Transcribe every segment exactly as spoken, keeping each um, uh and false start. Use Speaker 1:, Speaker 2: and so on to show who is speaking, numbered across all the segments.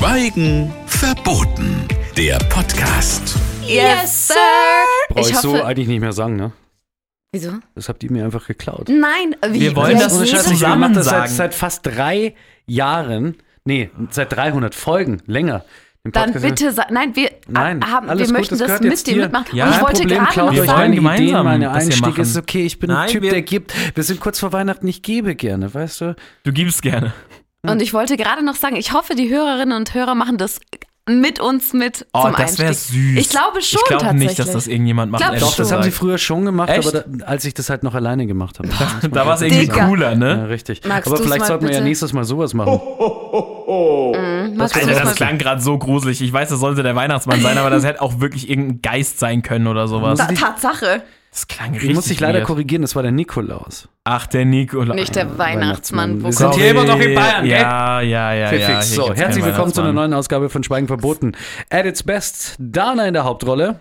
Speaker 1: Schweigen verboten. Der Podcast.
Speaker 2: Yes, Sir!
Speaker 3: Brauche ich,
Speaker 2: Ich
Speaker 3: so
Speaker 2: hoffe-
Speaker 3: eigentlich nicht mehr sagen, ne?
Speaker 2: Wieso?
Speaker 3: Das habt ihr mir einfach geklaut.
Speaker 2: Nein, wie?
Speaker 4: Wir wollen
Speaker 2: Ja,
Speaker 4: das
Speaker 3: Ohne
Speaker 2: jedes-
Speaker 3: Scheiß, ich
Speaker 4: zusammen
Speaker 3: mache das seit,
Speaker 4: sagen.
Speaker 3: seit fast drei Jahren, nee, seit dreihundert Folgen, länger. Den
Speaker 2: Dann
Speaker 3: Podcast-
Speaker 2: bitte, sa- nein, wir
Speaker 3: Nein,
Speaker 2: haben,
Speaker 3: alles
Speaker 2: wir
Speaker 3: gut,
Speaker 2: möchten
Speaker 3: das
Speaker 2: das
Speaker 3: gehört
Speaker 2: mit
Speaker 3: jetzt
Speaker 2: dir
Speaker 3: dir.
Speaker 2: mitmachen.
Speaker 4: Ja,
Speaker 2: Und ich
Speaker 3: Kein
Speaker 2: wollte
Speaker 3: Problem,
Speaker 2: gerade
Speaker 3: klaut
Speaker 2: noch
Speaker 4: wir
Speaker 3: euch
Speaker 4: wollen
Speaker 2: sagen,
Speaker 3: meine Ideen,
Speaker 4: gemeinsam
Speaker 3: meine
Speaker 4: das hier
Speaker 3: Einstiege,
Speaker 4: machen.
Speaker 3: ist okay, ich bin ein
Speaker 4: Nein,
Speaker 3: Typ,
Speaker 4: wir-
Speaker 3: der gibt. Wir sind kurz vor Weihnachten, ich gebe gerne, weißt du?
Speaker 4: Du gibst gerne.
Speaker 2: und ich wollte gerade noch sagen, ich hoffe, die Hörerinnen und Hörer machen das mit uns mit
Speaker 4: Oh,
Speaker 2: zum
Speaker 4: das wäre
Speaker 2: Einstieg.
Speaker 4: süß.
Speaker 2: Ich glaube schon
Speaker 4: Ich glaube
Speaker 2: tatsächlich.
Speaker 4: nicht, dass das irgendjemand macht.
Speaker 2: Glaub
Speaker 4: ehrlich
Speaker 3: Doch, das
Speaker 2: schon.
Speaker 3: haben sie
Speaker 4: gesagt.
Speaker 3: früher schon gemacht,
Speaker 4: Echt?
Speaker 3: aber da, als ich das halt noch alleine gemacht habe.
Speaker 4: Da war es irgendwie
Speaker 2: Digga.
Speaker 4: cooler,
Speaker 3: Ja,
Speaker 4: ne?
Speaker 3: richtig.
Speaker 2: Magst
Speaker 3: aber
Speaker 2: du's
Speaker 3: vielleicht
Speaker 2: mal
Speaker 3: sollten wir ja
Speaker 2: bitte?
Speaker 3: nächstes Mal sowas machen.
Speaker 2: Magst du
Speaker 4: Alter,
Speaker 2: das
Speaker 4: das
Speaker 2: mal-
Speaker 4: klang gerade so gruselig. Ich weiß, das sollte der Weihnachtsmann sein, aber das hätte auch wirklich irgendein Geist sein können oder sowas.
Speaker 2: Ta- Tatsache.
Speaker 4: Das klang richtig
Speaker 3: Ich muss dich leider
Speaker 4: weird.
Speaker 3: korrigieren, das war der Nikolaus.
Speaker 4: Ach, der Nikolaus.
Speaker 2: Nicht der Weihnachtsmann. Wo
Speaker 3: Wir sind
Speaker 2: kommt-
Speaker 3: hier immer noch in Bayern, gell?
Speaker 4: Ja, ja, ja, ja.
Speaker 3: Fix.
Speaker 4: hier
Speaker 3: So,
Speaker 4: gibt's
Speaker 3: herzlich
Speaker 4: keinen
Speaker 3: willkommen zu einer
Speaker 4: Weihnachtsmann.
Speaker 3: neuen Ausgabe von Schweigen verboten. At its best, Dana in der Hauptrolle.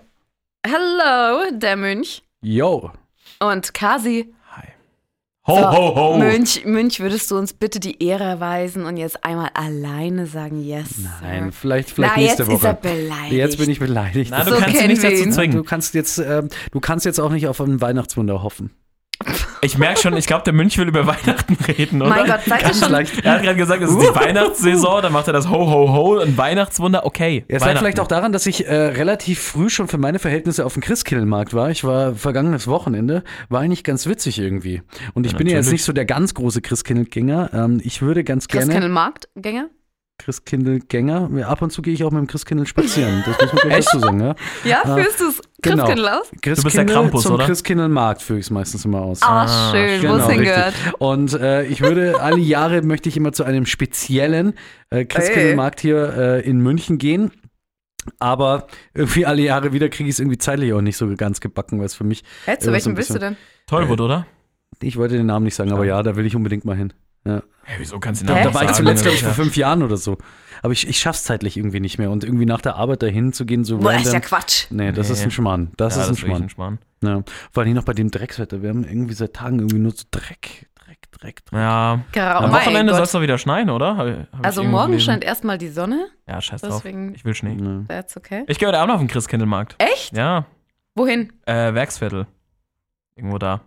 Speaker 2: Hello, der Mönch.
Speaker 3: Yo.
Speaker 2: Und Kasi.
Speaker 4: Hi. Ho,
Speaker 2: So,
Speaker 4: ho, ho.
Speaker 2: Mönch, Mönch, würdest du uns bitte die Ehre erweisen und jetzt einmal alleine sagen, yes,
Speaker 3: Nein,
Speaker 2: Sir.
Speaker 3: vielleicht, vielleicht
Speaker 2: Na,
Speaker 3: nächste
Speaker 2: jetzt ist er
Speaker 3: Woche.
Speaker 2: beleidigt.
Speaker 3: Jetzt bin ich beleidigt.
Speaker 4: Na, du
Speaker 2: So
Speaker 4: kannst ihn
Speaker 2: kennen
Speaker 4: nicht
Speaker 2: wir
Speaker 4: dazu
Speaker 2: ihn.
Speaker 4: zwingen.
Speaker 3: Du kannst jetzt, ähm, du kannst jetzt auch nicht auf ein Weihnachtswunder hoffen.
Speaker 4: Ich merke schon, ich glaube, der Mönch will über Weihnachten reden, oder?
Speaker 2: Mein Gott, seid ihr
Speaker 3: Ganz
Speaker 2: schon...
Speaker 3: leicht.
Speaker 4: Er hat gerade gesagt, es ist die Weihnachtssaison, dann macht er das Ho, ho, ho, ein Weihnachtswunder, okay.
Speaker 3: Es lag
Speaker 4: Weihnachten.
Speaker 3: vielleicht auch daran, dass ich äh, relativ früh schon für meine Verhältnisse auf dem Christkindlmarkt war. Ich war vergangenes Wochenende, war eigentlich ganz witzig irgendwie. Und ich
Speaker 4: Ja,
Speaker 3: bin ja jetzt
Speaker 4: natürlich.
Speaker 3: nicht so der ganz große Christkindlgänger. Ähm, ich würde ganz gerne
Speaker 2: Christkindlmarktgänger?
Speaker 3: Christkindlgänger. Ab und zu gehe ich auch mit dem Christkindl spazieren. Das muss man gleich dazu sagen, ja.
Speaker 2: Ja,
Speaker 3: Ah,
Speaker 2: führst du es
Speaker 3: genau.
Speaker 2: Christkindl aus?
Speaker 3: Christkindl
Speaker 4: Krampus,
Speaker 3: zum
Speaker 4: oder?
Speaker 3: Christkindlmarkt führe ich es meistens immer aus.
Speaker 2: Ah,
Speaker 4: Ah,
Speaker 2: schön, wo
Speaker 3: Genau,
Speaker 2: es hingehört.
Speaker 3: richtig. Und äh, ich würde, alle Jahre möchte ich immer zu einem speziellen äh, Christkindlmarkt hier äh, in München gehen. Aber irgendwie alle Jahre wieder kriege ich es irgendwie zeitlich auch nicht so ganz gebacken, weil es für mich,
Speaker 2: Hä, zu
Speaker 3: Ja,
Speaker 2: welchem
Speaker 3: so ein
Speaker 2: bist du denn?
Speaker 4: Tollwood, oder?
Speaker 3: ich wollte den Namen nicht sagen, aber ja, da will ich unbedingt mal hin. Ja.
Speaker 4: Hey, wieso kannst du den
Speaker 2: Hä?
Speaker 4: Namen
Speaker 3: Da war ich
Speaker 4: sagen?
Speaker 3: zuletzt, glaube ich,
Speaker 4: Ja.
Speaker 3: vor fünf Jahren oder so. Aber ich, ich schaff's zeitlich irgendwie nicht mehr. Und irgendwie nach der Arbeit dahin zu gehen, so
Speaker 2: Boah, ist
Speaker 3: random.
Speaker 2: ja Quatsch.
Speaker 3: Nee, das
Speaker 4: Nee.
Speaker 3: ist ein Schmarrn. Das
Speaker 4: Ja,
Speaker 3: ist ein
Speaker 4: ist wirklich
Speaker 3: Schmarrn.
Speaker 4: ein Schmarrn.
Speaker 3: Ja. Vor allem noch bei dem Dreckswetter. Wir haben irgendwie seit Tagen irgendwie nur so Dreck, Dreck, Dreck, Dreck.
Speaker 4: Ja.
Speaker 2: Grau.
Speaker 4: Am
Speaker 2: Mein
Speaker 4: Wochenende
Speaker 2: Gott.
Speaker 4: soll es doch wieder schneien, oder? Hab, hab
Speaker 2: Also
Speaker 4: ich irgendwo
Speaker 2: morgen
Speaker 4: gelesen.
Speaker 2: scheint erstmal die Sonne.
Speaker 4: Ja, scheiß drauf.
Speaker 2: Deswegen-
Speaker 4: Ich will Schnee.
Speaker 3: Ja.
Speaker 2: That's okay.
Speaker 4: Ich gehe heute Abend auf den Christkindlmarkt.
Speaker 2: Echt?
Speaker 4: Ja.
Speaker 2: Wohin?
Speaker 4: Äh, Werksviertel. Irgendwo da.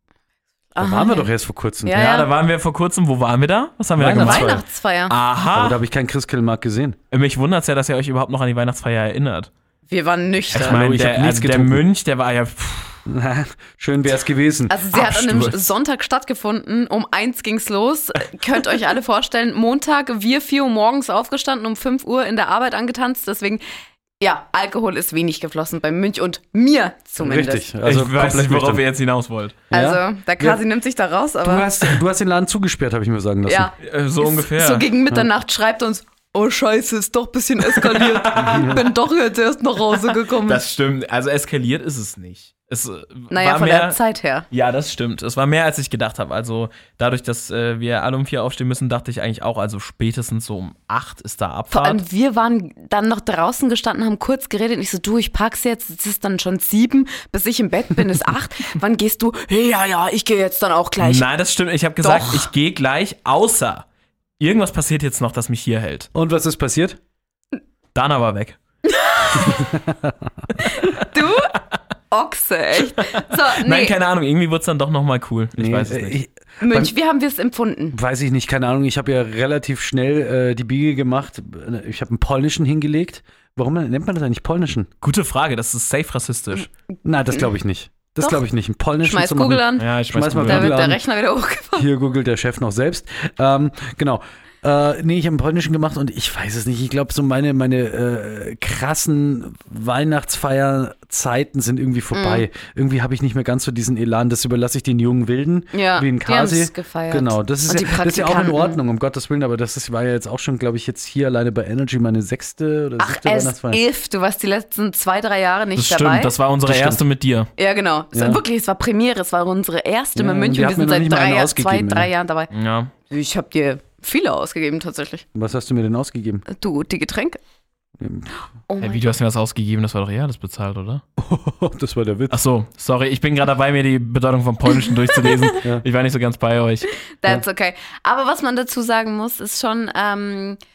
Speaker 3: Da
Speaker 2: Aha,
Speaker 3: waren wir
Speaker 2: ja.
Speaker 3: doch erst vor kurzem.
Speaker 2: Ja,
Speaker 4: Ja,
Speaker 2: ja.
Speaker 4: da waren wir vor kurzem. Wo waren wir da? Was haben wir da gemacht?
Speaker 2: Weihnachtsfeier.
Speaker 3: Aber
Speaker 4: Aha.
Speaker 3: da habe ich keinen Christkindlmarkt gesehen.
Speaker 4: Mich wundert es ja, dass ihr euch überhaupt noch an die Weihnachtsfeier erinnert.
Speaker 2: Wir waren nüchtern.
Speaker 4: Ich meine,
Speaker 3: Hallo, ich
Speaker 4: der,
Speaker 3: hab nichts
Speaker 4: also der
Speaker 3: getrunken.
Speaker 4: Mönch, der war ja. Pff,
Speaker 3: Schön wäre es gewesen.
Speaker 2: Also sie hat an einem
Speaker 4: Absturz.
Speaker 2: Sonntag stattgefunden, um eins ging's los. Könnt euch alle vorstellen, Montag, wir vier Uhr morgens aufgestanden, um fünf Uhr in der Arbeit angetanzt, deswegen, ja, Alkohol ist wenig geflossen bei Münch und mir zumindest.
Speaker 3: Richtig. Also
Speaker 4: ich weiß
Speaker 3: komplett
Speaker 4: nicht, worauf
Speaker 3: nüchtern.
Speaker 4: ihr jetzt hinaus wollt.
Speaker 2: Also,
Speaker 3: Ja?
Speaker 2: der Kasi nimmt sich da raus,
Speaker 3: Du
Speaker 2: aber
Speaker 3: hast, du hast den Laden zugesperrt, habe ich mir sagen lassen.
Speaker 2: ja,
Speaker 4: Äh, so
Speaker 2: ist-
Speaker 4: ungefähr.
Speaker 2: so gegen Mitternacht schreibt uns, oh scheiße, ist doch ein bisschen eskaliert. Bin doch jetzt erst nach Hause gekommen.
Speaker 4: Das stimmt. Also eskaliert ist es nicht. Es äh,
Speaker 2: naja,
Speaker 4: war
Speaker 2: von
Speaker 4: mehr,
Speaker 2: der Zeit her.
Speaker 4: Ja, das stimmt. Es war mehr, als ich gedacht habe. Also dadurch, dass äh, wir alle um vier aufstehen müssen, dachte ich eigentlich auch, also spätestens so um acht ist da
Speaker 2: Vor
Speaker 4: Abfahrt.
Speaker 2: allem, wir waren dann noch draußen gestanden, haben kurz geredet und ich so, du, ich pack's jetzt, es ist dann schon sieben, bis ich im Bett bin, ist acht. Wann gehst du? Hey, ja, ja, ich gehe jetzt dann auch gleich.
Speaker 4: Nein, das stimmt. Ich habe gesagt,
Speaker 2: Doch.
Speaker 4: ich gehe gleich, außer irgendwas passiert jetzt noch, das mich hier hält.
Speaker 3: Und was ist passiert?
Speaker 4: Dana war weg.
Speaker 2: Du? Ochse, echt. So, nee,
Speaker 4: Nein, keine Ahnung. Irgendwie wurde es dann doch nochmal cool. Ich
Speaker 3: Nee,
Speaker 4: weiß es
Speaker 3: äh,
Speaker 4: nicht.
Speaker 3: Ich,
Speaker 2: Mönch, wie haben wir es empfunden?
Speaker 3: weiß ich nicht, keine Ahnung. Ich habe ja relativ schnell äh, die Biege gemacht. Ich habe einen polnischen hingelegt. Warum nennt man das eigentlich polnischen?
Speaker 4: Gute Frage. Das ist safe rassistisch.
Speaker 3: Na, das glaube ich nicht. Das
Speaker 2: Doch.
Speaker 3: glaube ich nicht. Einen polnischen
Speaker 2: Schmeiß
Speaker 3: zu machen.
Speaker 2: Google an,
Speaker 4: Ja, ich
Speaker 3: Schmeiß
Speaker 4: weiß
Speaker 3: mal
Speaker 4: Google
Speaker 2: da
Speaker 4: an.
Speaker 2: wird der
Speaker 3: an.
Speaker 2: Rechner wieder hochgefahren.
Speaker 3: Hier googelt der Chef noch selbst. Ähm, genau. Äh, nee, ich habe einen polnischen gemacht und ich weiß es nicht. Ich glaube, so meine, meine äh, krassen Weihnachtsfeierzeiten sind irgendwie vorbei. Irgendwie habe ich nicht mehr ganz so diesen Elan. Das überlasse ich den jungen Wilden,
Speaker 2: Ja,
Speaker 3: wie ein
Speaker 2: die
Speaker 3: Kasi.
Speaker 2: haben's gefeiert.
Speaker 3: Genau, das ist,
Speaker 2: Und
Speaker 3: ja,
Speaker 2: die
Speaker 3: das ist ja auch in
Speaker 2: Praktikanten.
Speaker 3: Ordnung, um Gottes Willen. Aber das ist, war ja jetzt auch schon, glaube ich, jetzt hier alleine bei Energy meine sechste oder
Speaker 2: Ach,
Speaker 3: siebte
Speaker 2: es
Speaker 3: Weihnachtsfeier.
Speaker 2: if, du warst die letzten zwei, drei Jahre nicht
Speaker 4: Das stimmt.
Speaker 2: dabei.
Speaker 4: Das war unsere
Speaker 3: Das stimmt.
Speaker 4: erste mit dir.
Speaker 2: ja, genau. Es
Speaker 3: Ja.
Speaker 2: war wirklich, es war Premiere, es war unsere erste
Speaker 3: Ja,
Speaker 2: mit
Speaker 3: und
Speaker 2: München.
Speaker 3: die
Speaker 2: Wir
Speaker 3: hat mir
Speaker 2: sind
Speaker 3: noch
Speaker 2: seit
Speaker 3: nicht mal
Speaker 2: drei,
Speaker 3: eine
Speaker 2: Jahr, zwei,
Speaker 3: ausgegeben,
Speaker 2: drei
Speaker 3: ja.
Speaker 2: Jahren dabei.
Speaker 4: Ja.
Speaker 2: Ich habe dir viele ausgegeben, tatsächlich.
Speaker 3: Was hast du mir denn ausgegeben?
Speaker 2: Du, die Getränke. Oh
Speaker 4: Hey,
Speaker 2: mein
Speaker 4: wie, du hast mir was ausgegeben? Das war doch eher alles bezahlt, oder?
Speaker 3: Das war der Witz.
Speaker 4: Ach so, sorry. Ich bin gerade dabei, mir die Bedeutung vom Polnischen durchzulesen.
Speaker 3: Ja.
Speaker 4: Ich war nicht so ganz bei euch.
Speaker 2: That's okay. Aber was man dazu sagen muss, ist schon, ähm,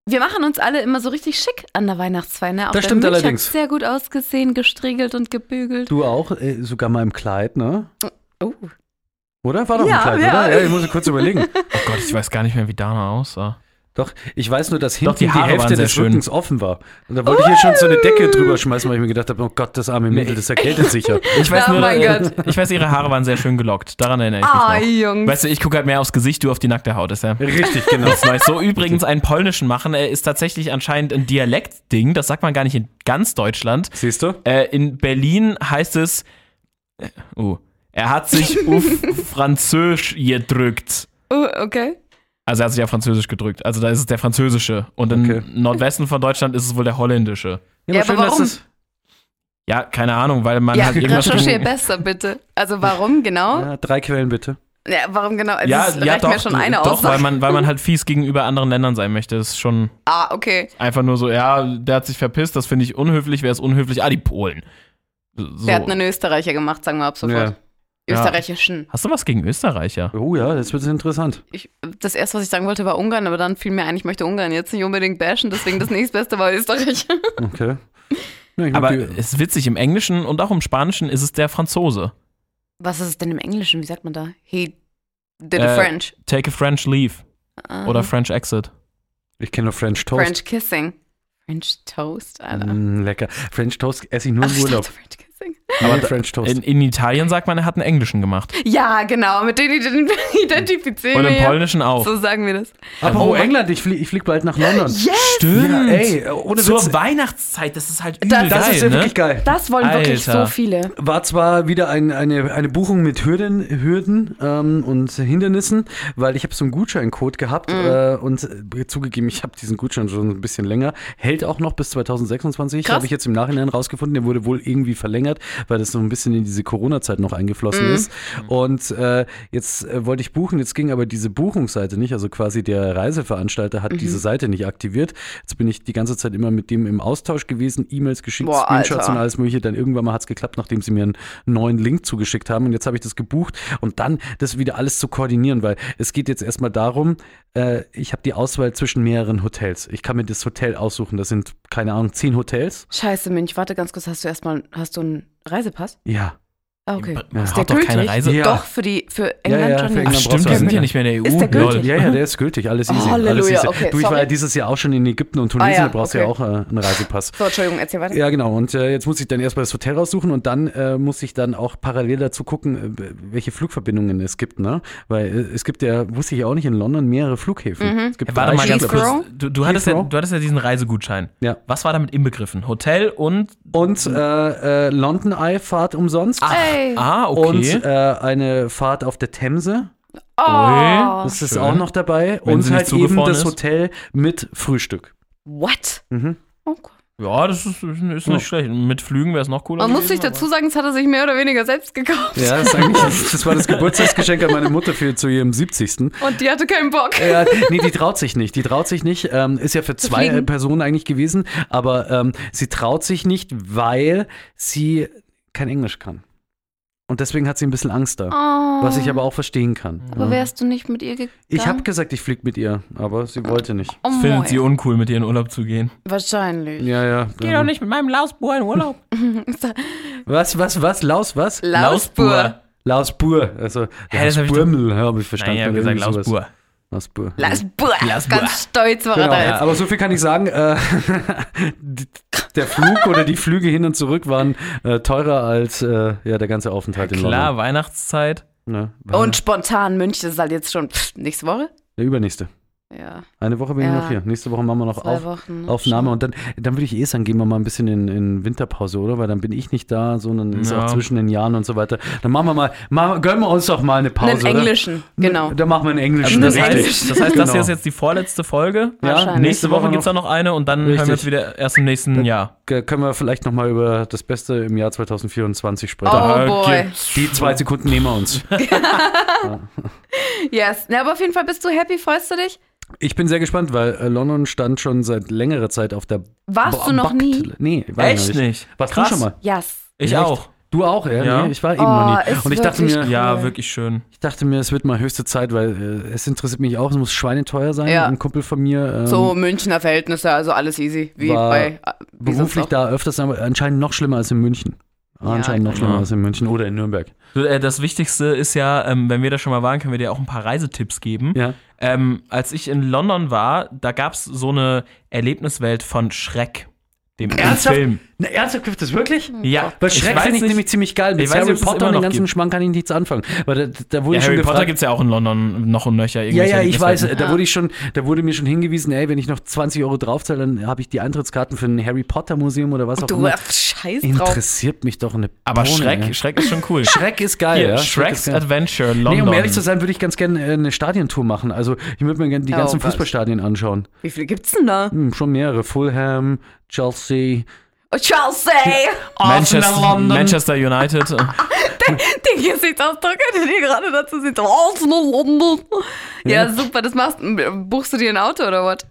Speaker 2: Wir machen uns alle immer so richtig schick an der Weihnachtsfeier. Ne? Auch
Speaker 3: Das
Speaker 2: der
Speaker 3: stimmt
Speaker 2: Milch
Speaker 3: allerdings.
Speaker 2: Hat sehr gut ausgesehen, gestriegelt und gebügelt.
Speaker 3: Du auch, äh, sogar mal im Kleid, ne?
Speaker 2: Oh.
Speaker 3: Oder? War doch
Speaker 2: Ja,
Speaker 3: ein Kleid,
Speaker 2: ja.
Speaker 3: oder? Ja, ich muss kurz überlegen.
Speaker 4: Oh Gott, ich weiß gar nicht mehr, wie Dana aussah.
Speaker 3: Doch, ich weiß nur, dass
Speaker 4: Doch,
Speaker 3: hinten
Speaker 4: die
Speaker 3: die,
Speaker 4: Haare
Speaker 3: Hälfte
Speaker 4: waren sehr
Speaker 3: des
Speaker 4: schön.
Speaker 3: Rückens offen war. Und da wollte ich hier schon so eine Decke drüber schmeißen, weil ich mir gedacht habe, oh Gott, das arme Mädel, das erkältet sich ja.
Speaker 4: Ich weiß
Speaker 2: Oh
Speaker 4: nur,
Speaker 2: mein
Speaker 4: äh,
Speaker 2: Gott.
Speaker 4: ich weiß, ihre Haare waren sehr schön gelockt. Daran erinnere ich
Speaker 2: Ah,
Speaker 4: mich noch.
Speaker 2: Jungs.
Speaker 4: Weißt du, ich gucke halt mehr aufs Gesicht, du auf die nackte Haut. Ist ja
Speaker 3: Richtig, genau.
Speaker 4: nichts Neues. So übrigens einen polnischen machen, äh, ist tatsächlich anscheinend ein Dialektding. Das sagt man gar nicht in ganz Deutschland.
Speaker 3: Siehst du?
Speaker 4: Äh, in Berlin heißt es, äh, oh, er hat sich auf Französisch gedrückt.
Speaker 2: Oh, okay.
Speaker 4: Also er hat sich auf Französisch gedrückt. Also da ist es der Französische. Und im
Speaker 3: Okay.
Speaker 4: Nordwesten von Deutschland ist es wohl der Holländische.
Speaker 2: Ja, aber warum?
Speaker 3: dass
Speaker 4: Ja, keine Ahnung, weil man
Speaker 2: Ja,
Speaker 4: halt irgendwas
Speaker 2: recherchiere
Speaker 4: gegen-
Speaker 2: besser, bitte. Also warum genau?
Speaker 3: das, ja, drei Quellen bitte.
Speaker 2: Ja, warum genau? Also
Speaker 4: Ja,
Speaker 2: es
Speaker 4: ja,
Speaker 2: reicht
Speaker 4: doch,
Speaker 2: mir schon eine
Speaker 4: doch
Speaker 2: Aussage.
Speaker 4: weil, man, weil man halt fies gegenüber anderen Ländern sein möchte. Das ist schon
Speaker 2: Ah, okay.
Speaker 4: einfach nur so, ja, der hat sich verpisst, das finde ich unhöflich. Wer ist unhöflich? Ah, die Polen. So.
Speaker 2: Der hat einen Österreicher gemacht, sagen wir ab sofort.
Speaker 3: Ja.
Speaker 4: Ja.
Speaker 2: Österreichischen.
Speaker 4: Hast du was gegen Österreicher?
Speaker 3: Oh ja, jetzt wird es interessant.
Speaker 2: Ich, das erste, was ich sagen wollte, war Ungarn, aber dann fiel mir ein, ich möchte Ungarn jetzt nicht unbedingt bashen, deswegen das nächstbeste war Österreich.
Speaker 3: Okay. Ja, ich mag
Speaker 4: Aber
Speaker 3: die-
Speaker 4: es ist witzig, im Englischen und auch im Spanischen ist es der Franzose.
Speaker 2: Was ist es denn im Englischen? Wie sagt man da? He did
Speaker 4: Äh,
Speaker 2: a French.
Speaker 4: Take a French leave
Speaker 2: Ah.
Speaker 4: oder French exit.
Speaker 3: ich kenne nur French Toast.
Speaker 2: French Kissing. French Toast, Alter.
Speaker 3: Mm, lecker. French Toast esse ich nur
Speaker 2: Ach,
Speaker 3: im
Speaker 2: ich
Speaker 3: Urlaub.
Speaker 2: dachte French Kissing.
Speaker 3: Aber
Speaker 4: da-
Speaker 3: French Toast.
Speaker 4: In, in Italien sagt man, er hat einen Englischen gemacht.
Speaker 2: Ja, genau, mit denen identifizieren
Speaker 4: Und
Speaker 2: wir
Speaker 4: im
Speaker 2: ja.
Speaker 4: Polnischen auch.
Speaker 2: So sagen wir das.
Speaker 3: Apropos
Speaker 2: Oh.
Speaker 3: England, ich fliege ich flieg bald nach London.
Speaker 2: Yes!
Speaker 4: Stimmt.
Speaker 3: Ja, ey, ohne
Speaker 4: Zur
Speaker 3: Witz.
Speaker 4: Weihnachtszeit, das ist halt übel
Speaker 2: Das-
Speaker 3: Das
Speaker 4: geil,
Speaker 3: ist ja
Speaker 4: ne?
Speaker 3: wirklich geil.
Speaker 2: Das wollen wirklich
Speaker 4: Alter.
Speaker 2: so viele.
Speaker 3: War zwar wieder ein, eine, eine Buchung mit Hürden, Hürden ähm, und Hindernissen, weil ich habe so einen Gutscheincode gehabt
Speaker 2: Mhm.
Speaker 3: äh, und äh, zugegeben, ich habe diesen Gutschein schon ein bisschen länger. Hält auch noch bis zwanzig sechsundzwanzig,
Speaker 2: Krass.
Speaker 3: habe ich jetzt im Nachhinein rausgefunden. Der wurde wohl irgendwie verlängert, weil das so ein bisschen in diese Corona-Zeit noch eingeflossen
Speaker 2: Mhm.
Speaker 3: ist. Und äh, jetzt äh, wollte ich buchen, jetzt ging aber diese Buchungsseite nicht, also quasi der Reiseveranstalter hat
Speaker 2: Mhm.
Speaker 3: diese Seite nicht aktiviert. Jetzt bin ich die ganze Zeit immer mit dem im Austausch gewesen, E-Mails geschickt,
Speaker 2: Boah,
Speaker 3: Screenshots
Speaker 2: Alter.
Speaker 3: und alles mögliche. Dann irgendwann mal hat es geklappt, nachdem sie mir einen neuen Link zugeschickt haben. Und jetzt habe ich das gebucht und dann das wieder alles zu koordinieren, weil es geht jetzt erstmal darum, äh, ich habe die Auswahl zwischen mehreren Hotels. Ich kann mir das Hotel aussuchen. Das sind, keine Ahnung, zehn Hotels.
Speaker 2: Scheiße, Münch, warte ganz kurz, hast du erstmal, hast du einen Reisepass?
Speaker 3: Ja.
Speaker 2: Ah, okay.
Speaker 4: Man
Speaker 2: Ist
Speaker 4: hat
Speaker 2: der
Speaker 4: doch keine
Speaker 2: gültig?
Speaker 4: Reise.
Speaker 3: Ja.
Speaker 2: Doch, für die, für
Speaker 3: Ja,
Speaker 2: England
Speaker 3: ja,
Speaker 2: schon.
Speaker 3: für
Speaker 2: nicht.
Speaker 4: Ach
Speaker 3: England
Speaker 4: stimmt,
Speaker 3: brauchst du
Speaker 4: wir sind
Speaker 3: einen.
Speaker 4: ja nicht mehr in der E U.
Speaker 2: Ist der gültig?
Speaker 4: Lol.
Speaker 3: Ja, ja, der ist gültig, alles easy.
Speaker 2: Oh, Halleluja,
Speaker 3: alles easy.
Speaker 2: okay,
Speaker 3: du, ich war
Speaker 2: sorry.
Speaker 3: ja dieses Jahr auch schon in Ägypten und Tunesien,
Speaker 2: Ah, ja,
Speaker 3: da brauchst du
Speaker 2: okay.
Speaker 3: ja auch äh, einen Reisepass.
Speaker 2: So, Entschuldigung, erzähl weiter.
Speaker 3: Ja, genau. Und äh, jetzt muss ich dann erstmal das Hotel raussuchen und dann äh, muss ich dann auch parallel dazu gucken, äh, welche Flugverbindungen es gibt, ne? Weil äh, es gibt ja, wusste ich ja auch nicht, in London mehrere Flughäfen. Es gibt
Speaker 4: Ja, warte
Speaker 3: drei
Speaker 4: mal ganz
Speaker 3: Stück.
Speaker 2: Heathrow?
Speaker 4: kurz. Du, du, hattest ja,
Speaker 3: Heathrow?
Speaker 4: du hattest ja diesen Reisegutschein.
Speaker 3: Ja.
Speaker 4: Was war damit inbegriffen? Hotel und.
Speaker 3: Und äh, äh, London Eye Fahrt umsonst.
Speaker 2: Ey.
Speaker 4: Ah,
Speaker 3: Und
Speaker 4: okay.
Speaker 3: äh, eine Fahrt auf der Themse.
Speaker 2: Oh.
Speaker 3: Das ist
Speaker 4: schön.
Speaker 3: auch noch dabei.
Speaker 4: Wenn
Speaker 3: und
Speaker 4: sie nicht
Speaker 3: halt eben
Speaker 4: zugefroren
Speaker 3: das
Speaker 4: ist.
Speaker 3: Hotel mit Frühstück.
Speaker 2: What?
Speaker 3: Mhm.
Speaker 2: Okay.
Speaker 4: Ja, das ist, ist nicht
Speaker 3: Ja.
Speaker 4: schlecht. Mit Flügen wäre es noch cooler.
Speaker 2: Man muss sich
Speaker 4: gewesen,
Speaker 2: dazu sagen, das hat er sich mehr oder weniger selbst gekauft.
Speaker 3: Ja, das, ist eigentlich, das war das Geburtstagsgeschenk an meine Mutter für zu ihrem siebzigsten
Speaker 2: Und die hatte keinen Bock.
Speaker 3: Ja, nee, die traut sich nicht. Die traut sich nicht. Ähm, ist ja für zwei
Speaker 2: fliegen.
Speaker 3: äh, Personen eigentlich gewesen. Aber ähm, sie traut sich nicht, weil sie kein Englisch kann. Und deswegen hat sie ein bisschen Angst da.
Speaker 2: Oh.
Speaker 3: Was ich aber auch verstehen kann.
Speaker 2: Aber wärst du nicht mit ihr gegangen?
Speaker 3: Ich habe gesagt, ich fliege mit ihr, aber sie wollte nicht.
Speaker 2: Oh,
Speaker 4: aber findet
Speaker 2: moi.
Speaker 4: sie uncool, mit ihr in Urlaub zu gehen.
Speaker 2: Wahrscheinlich.
Speaker 3: Ja, ja.
Speaker 4: Geh doch nicht mit meinem Lausbur in Urlaub.
Speaker 3: Was, was, was? Laus, was?
Speaker 2: Lausbur.
Speaker 3: Lausbur. Also,
Speaker 4: Hä, das hab ich
Speaker 3: Lausburmel, ja, habe ich verstanden.
Speaker 4: Nein, ich habe
Speaker 3: oder
Speaker 4: gesagt
Speaker 3: irgendwie sowas.
Speaker 4: Lausbur.
Speaker 3: Lausbur.
Speaker 2: Lausbur.
Speaker 4: Lausbur.
Speaker 2: Ganz stolz war
Speaker 3: Genau,
Speaker 2: er da jetzt.
Speaker 3: aber so viel kann ich sagen. Äh, die- der Flug oder die Flüge hin und zurück waren äh, teurer als äh, ja, der ganze Aufenthalt in
Speaker 4: Klar,
Speaker 3: London.
Speaker 4: Weihnachtszeit.
Speaker 3: Ne?
Speaker 2: Und spontan München ist halt jetzt schon pff, nächste Woche?
Speaker 3: Der übernächste.
Speaker 2: Ja,
Speaker 3: Eine Woche bin
Speaker 2: Ja.
Speaker 3: ich noch hier. Nächste Woche machen wir noch
Speaker 2: zwei
Speaker 3: auf,
Speaker 2: Wochen.
Speaker 3: Aufnahme und dann, dann würde ich eh sagen, gehen wir mal ein bisschen in, in Winterpause, oder? Weil dann bin ich nicht da, sondern ist
Speaker 4: Ja.
Speaker 3: auch zwischen den Jahren und so weiter. Dann machen wir mal, machen, gönnen wir uns doch mal eine Pause,
Speaker 2: Einen
Speaker 3: oder?
Speaker 2: englischen, genau.
Speaker 3: Dann machen wir einen englischen.
Speaker 4: Also das,
Speaker 2: Ein
Speaker 3: richtig.
Speaker 4: heißt, das heißt, das hier
Speaker 3: Genau.
Speaker 4: ist jetzt die vorletzte Folge.
Speaker 3: Ja,
Speaker 2: Wahrscheinlich.
Speaker 4: Nächste Woche gibt es dann noch eine und dann
Speaker 3: Richtig.
Speaker 4: hören wir uns wieder erst im nächsten Jahr.
Speaker 3: Äh, Können wir vielleicht nochmal über das Beste im Jahr zwanzig vierundzwanzig sprechen.
Speaker 2: Oh
Speaker 4: Da
Speaker 2: boy.
Speaker 4: gibt's-
Speaker 3: Die zwei Sekunden nehmen wir uns.
Speaker 2: Yes. Na, aber auf jeden Fall bist du happy, freust du dich?
Speaker 3: Ich bin sehr gespannt, weil äh, London stand schon seit längerer Zeit auf der
Speaker 2: Warst
Speaker 3: Bo-
Speaker 2: du noch
Speaker 3: Bucket-
Speaker 2: nie?
Speaker 3: Nee, war ich
Speaker 4: Echt
Speaker 3: noch
Speaker 4: nicht?
Speaker 3: Warst
Speaker 4: Krass.
Speaker 3: du schon mal?
Speaker 2: Yes.
Speaker 4: Ich
Speaker 3: Echt?
Speaker 4: auch.
Speaker 3: Du auch, ja?
Speaker 4: Ja.
Speaker 3: Nee, ich war eben
Speaker 2: Oh,
Speaker 3: noch nie.
Speaker 2: ist
Speaker 3: Und ich dachte
Speaker 2: wirklich
Speaker 3: mir,
Speaker 2: cool.
Speaker 4: Ja, wirklich schön.
Speaker 3: ich dachte mir, es wird mal höchste Zeit, weil äh, es interessiert mich auch, es muss schweineteuer sein.
Speaker 2: Ja.
Speaker 3: Ein Kumpel von mir ähm,
Speaker 2: So Münchner Verhältnisse, also alles easy. Wie
Speaker 3: war
Speaker 2: bei äh, wie sonst
Speaker 3: beruflich
Speaker 2: auch.
Speaker 3: da öfters, aber anscheinend noch schlimmer als in München. Anscheinend noch schlimmer
Speaker 4: genau.
Speaker 3: als in München oder in Nürnberg.
Speaker 4: Du, äh, Das Wichtigste ist ja, ähm, wenn wir da schon mal waren, können wir dir auch ein paar Reisetipps geben.
Speaker 3: Ja.
Speaker 4: Ähm, als ich in London war, da gab es so eine Erlebniswelt von Schreck, dem
Speaker 3: Ernsthaft?
Speaker 4: Film.
Speaker 3: Na, ernsthaft gibt es wirklich?
Speaker 4: Ja,
Speaker 3: Weil
Speaker 4: ich
Speaker 3: Schreck
Speaker 4: weiß
Speaker 3: finde ich
Speaker 4: nicht-
Speaker 3: nämlich ziemlich geil. Mit
Speaker 4: Ich weiß nicht,
Speaker 3: Harry
Speaker 4: ob es das
Speaker 3: Potter
Speaker 4: immer
Speaker 3: und den
Speaker 4: noch
Speaker 3: ganzen
Speaker 4: gibt.
Speaker 3: Schmank kann ich nichts anfangen. Weil da, da wurde
Speaker 4: Ja,
Speaker 3: ich schon
Speaker 4: Harry Potter
Speaker 3: gefragt.
Speaker 4: gibt es ja auch in London noch und nöcher.
Speaker 3: Ja,
Speaker 4: irgendwelche
Speaker 3: ja, ich weiß,
Speaker 4: Erlebniswelten.
Speaker 3: da wurde ich schon, da wurde mir schon hingewiesen, ey, wenn ich noch zwanzig Euro draufzahle, dann habe ich die Eintrittskarten für ein Harry Potter Museum oder was auch
Speaker 2: Du
Speaker 3: immer.
Speaker 2: hast Scheiß drauf.
Speaker 3: Interessiert mich doch eine
Speaker 4: Aber
Speaker 3: Bohne,
Speaker 4: Schreck,
Speaker 3: ey.
Speaker 4: Schreck ist schon cool.
Speaker 3: Schreck ist geil,
Speaker 4: Hier,
Speaker 3: ja. Schreck
Speaker 4: Shrek's
Speaker 3: ist geil.
Speaker 4: Adventure London.
Speaker 3: Nee, um ehrlich zu sein, würde ich ganz gerne äh, eine Stadientour machen. Also ich würde mir gerne die
Speaker 2: Oh
Speaker 3: ganzen
Speaker 2: Gott.
Speaker 3: Fußballstadien anschauen.
Speaker 2: Wie viele gibt's denn da?
Speaker 3: Hm, schon mehrere. Fulham, Chelsea.
Speaker 2: Oh, Chelsea!
Speaker 4: Manchester,
Speaker 3: London.
Speaker 4: Manchester United.
Speaker 2: Den Gesichtsausdruck, den ihr gerade dazu seht. Arsenal, London. Ja, super, das machst buchst du dir ein Auto oder was?